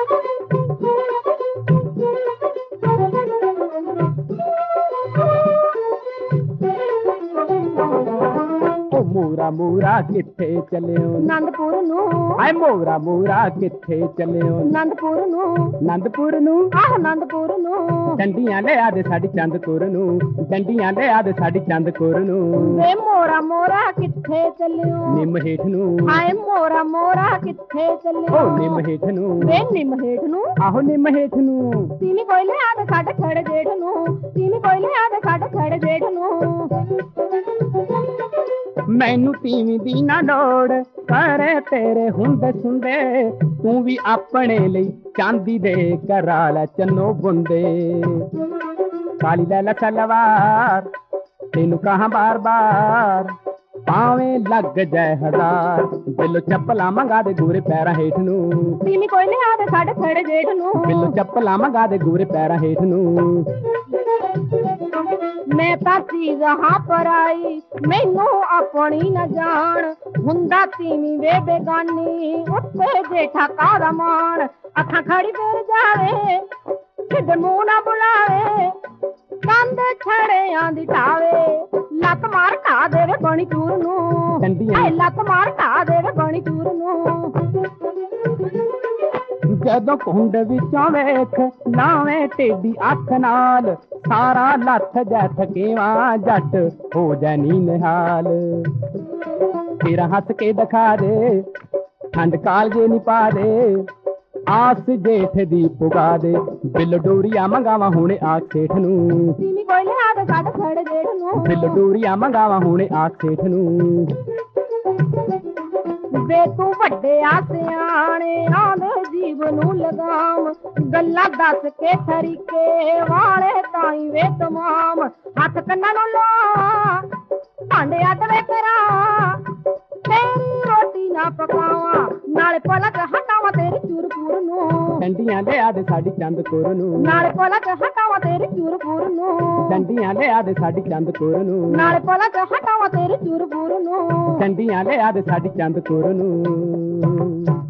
मोरा मोरा किथे चलियो नंदपुर नू आए मोरा मोरा किथे चलियो नंदपुर नू नंदपुर नू आह नंदपुर नू डंडियां ले आदे साडी चंदपुर नू डंडियां ले आदे साडी चंदपुर नू वे मोरा मोरा किथे चलियो निम हेठ नू हाय मोरा मोरा किथे चलियो ओ निम हेठ नू वे निम हेठ नू आहो निम हेठ नू तीनी कोयले आदे साडे छड़े जेठ नू तीनी कोयले आदे साडे छड़े जेठ नू मैनू तीवी दी ना लोड़ करे तेरे हुंदे सुंदे तू भी अपने लई चांदी दे करा लै चन्नो बुंदे काली लैला सलवार तेनू कहां बार बार पावे लग जाए हजार बिल्लो चप्पला मंगा दे गोरे पैरा हेठ नू तीनी कोयले आदे साडे छड़े जेठ नू बिल्लो चप्पला मंगा दे गोरे पैरा हेठ नू मैं तां चीज हां पर आई मैनू अपनी न जान हुंदा तीवी वे बेगानी उत्ते जेठा कादा मान अखां खड़ी फिर जावे सिद्ध मुंह ना बुलावे कंध छड़े आंदी ठावे लत मार ढा देवे बणी चूर नू डंडियां लत मार ढा देवे बणी चूर नू जदों कुंड विचों वेख लावे टेडी अख नाल सारा लथ जै थकेवा जट हो जानी निहाल तेरा हंस के दिखा दे ठंड कालजे नी पा दे आस जेठ दी पुगा दे बिल डोरिया मंगावा हुणे आख सेठ नू तीनी कोयले आदे साडे छड़े जेठ नू बिल डोरिया मंगावा हुणे आख सेठ नू वे तू वड्डे आसियाने आंदे जीव नू लगाम गल्ला दस के तरीके वाले ताई वे तमाम हथ कन्ना नू ला भांडे अट वे करा तेरी रोटी ना पकावा नाले पलक हटावा तेरी चूरपुर नू डंडियां ले आदे साडी चंदपुर नू नाले पलक हटावा तेरी चूरपुर नू डंडियां ले आदे साडी चंदपुर नू नाले पलक हटावा तेरी चूरपुर नू डंडियां ले आदे साडी चंदपुर नू